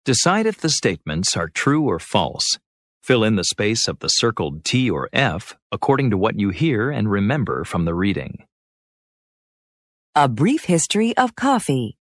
Decide if the statements are true or false. Fill in the space of the circled T or F according to what you hear and remember from the reading. A brief history of coffee.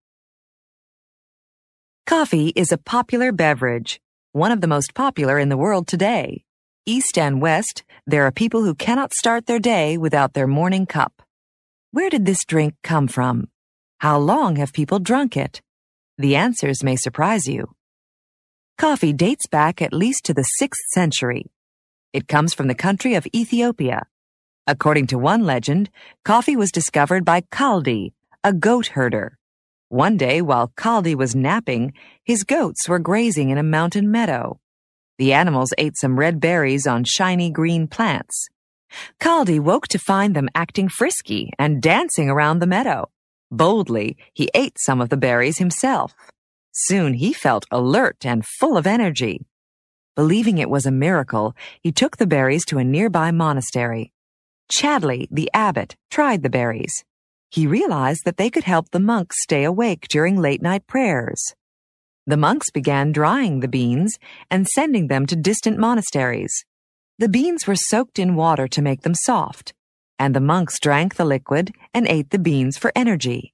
Coffee is a popular beverage, one of the most popular in the world today. East and West, there are people who cannot start their day without their morning cup. Where did this drink come from? How long have people drunk it? The answers may surprise you. Coffee dates back at least to the 6th century. It comes from the country of Ethiopia. According to one legend, coffee was discovered by Kaldi, a goat herder. One day, while Kaldi was napping, his goats were grazing in a mountain meadow. The animals ate some red berries on shiny green plants. Kaldi woke to find them acting frisky and dancing around the meadow. Boldly, he ate some of the berries himself. Soon he felt alert and full of energy. Believing it was a miracle, he took the berries to a nearby monastery. Chadley, the abbot, tried the berries. He realized that they could help the monks stay awake during late-night prayers. The monks began drying the beans and sending them to distant monasteries. The beans were soaked in water to make them soft, and the monks drank the liquid and ate the beans for energy.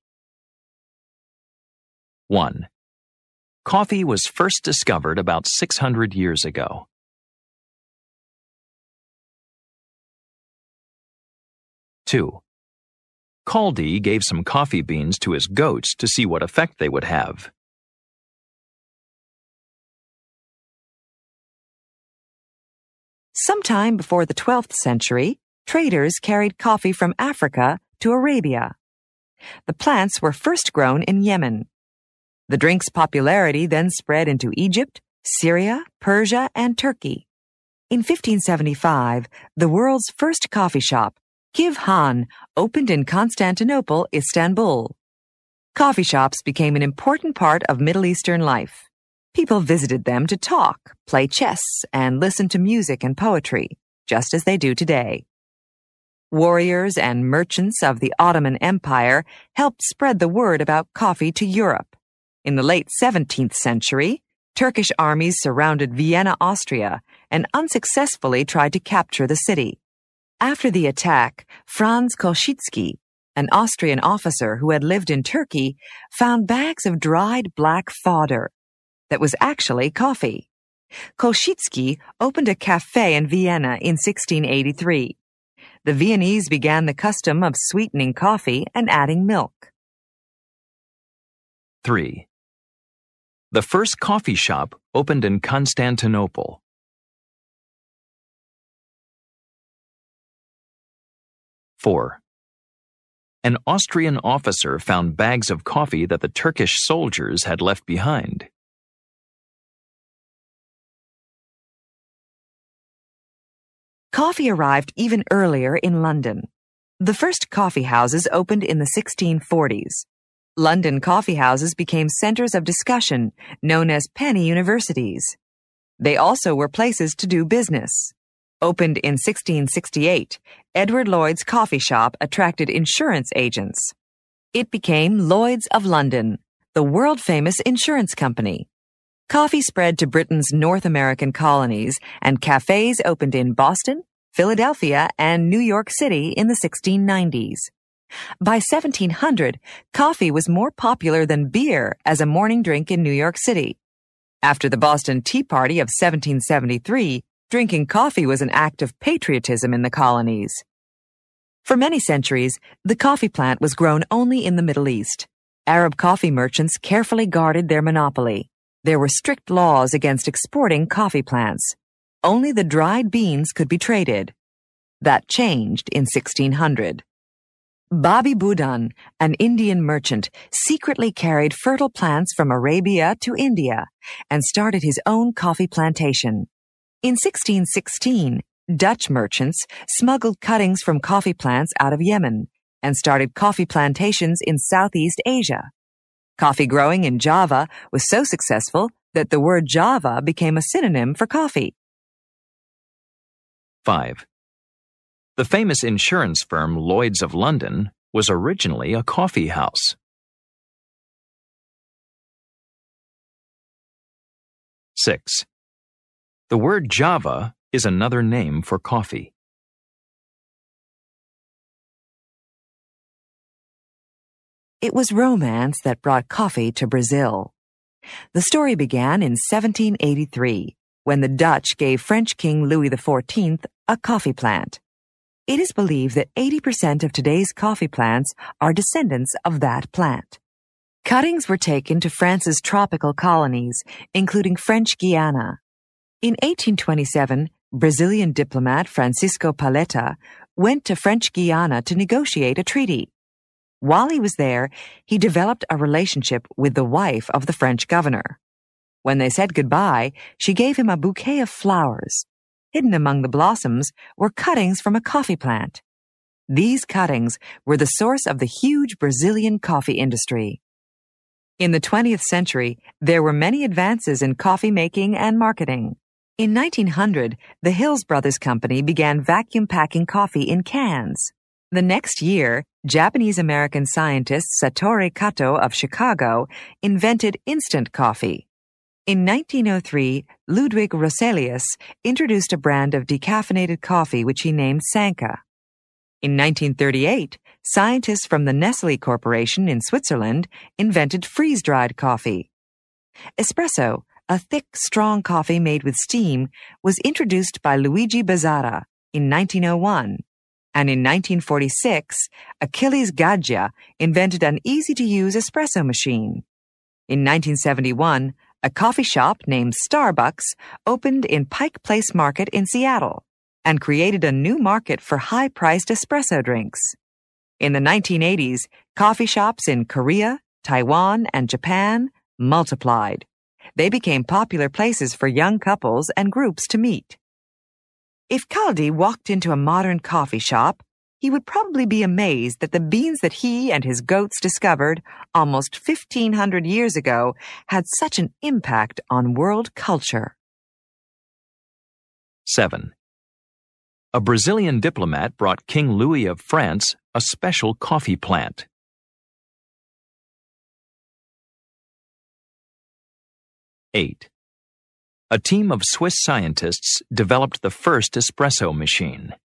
1. Coffee was first discovered about 600 years ago. 2. Kaldi gave some coffee beans to his goats to see what effect they would have. 'Sometime before the 12th century, traders carried coffee from Africa to Arabia. The plants were first grown in Yemen. The drink's popularity then spread into Egypt, Syria, Persia, and Turkey. In 1575, the world's first coffee shop, Kiv Han, opened in Constantinople, Istanbul. Coffee shops became an important part of Middle Eastern life. People visited them to talk, play chess, and listen to music and poetry, just as they do today. Warriors and merchants of the Ottoman Empire helped spread the word about coffee to Europe. In the late 17th century, Turkish armies surrounded Vienna, Austria, and unsuccessfully tried to capture the city. After the attack, Franz Koschitzky, an Austrian officer who had lived in Turkey, found bags of dried black fodder that was actually coffee. Koschitzky opened a cafe in Vienna in 1683. The Viennese began the custom of sweetening coffee and adding milk. 3. The first coffee shop opened in Constantinople. 4. An Austrian officer found bags of coffee that the Turkish soldiers had left behind. 5. Coffee arrived even earlier in London. The first coffee houses opened in the 1640s. London coffee houses became centers of discussion, known as penny universities. They also were places to do business. Opened in 1668, Edward Lloyd's coffee shop attracted insurance agents. It became Lloyd's of London, the world-famous insurance company. Coffee spread to Britain's North American colonies, and cafes opened in Boston, Philadelphia, and New York City in the 1690s. By 1700, coffee was more popular than beer as a morning drink in New York City. After the Boston Tea Party of 1773, drinking coffee was an act of patriotism in the colonies. For many centuries, the coffee plant was grown only in the Middle East. Arab coffee merchants carefully guarded their monopoly. There were strict laws against exporting coffee plants. Only the dried beans could be traded. That changed in 1600. Babi Budan, an Indian merchant, secretly carried fertile plants from Arabia to India and started his own coffee plantation. In 1616, Dutch merchants smuggled cuttings from coffee plants out of Yemen and started coffee plantations in Southeast Asia. Coffee growing in Java was so successful that the word Java became a synonym for coffee. 5. The famous insurance firm Lloyd's of London was originally a coffee house. 6. The word Java is another name for coffee. It was romance that brought coffee to Brazil. The story began in 1783, when the Dutch gave French King Louis XIV a coffee plant. It is believed that 80% of today's coffee plants are descendants of that plant. Cuttings were taken to France's tropical colonies, including French Guiana. In 1827, Brazilian diplomat Francisco Paleta went to French Guiana to negotiate a treaty. While he was there, he developed a relationship with the wife of the French governor. When they said goodbye, she gave him a bouquet of flowers. Hidden among the blossoms were cuttings from a coffee plant. These cuttings were the source of the huge Brazilian coffee industry. In the 20th century, there were many advances in coffee making and marketing. In 1900, the Hills Brothers Company began vacuum packing coffee in cans. The next year, Japanese-American scientist Satoru Kato of Chicago invented instant coffee. In 1903, Ludwig Roselius introduced a brand of decaffeinated coffee which he named Sanka. In 1938, scientists from the Nestle Corporation in Switzerland invented freeze-dried coffee. Espresso, a thick, strong coffee made with steam, was introduced by Luigi Bazzara in 1901. And in 1946, Achilles Gaggia invented an easy-to-use espresso machine. In 1971, a coffee shop named Starbucks opened in Pike Place Market in Seattle and created a new market for high-priced espresso drinks. In the 1980s, coffee shops in Korea, Taiwan, and Japan multiplied. They became popular places for young couples and groups to meet. If Caldi walked into a modern coffee shop, he would probably be amazed that the beans that he and his goats discovered almost 1,500 years ago had such an impact on world culture. 7. A Brazilian diplomat brought King Louis of France a special coffee plant. 8. A team of Swiss scientists developed the first espresso machine.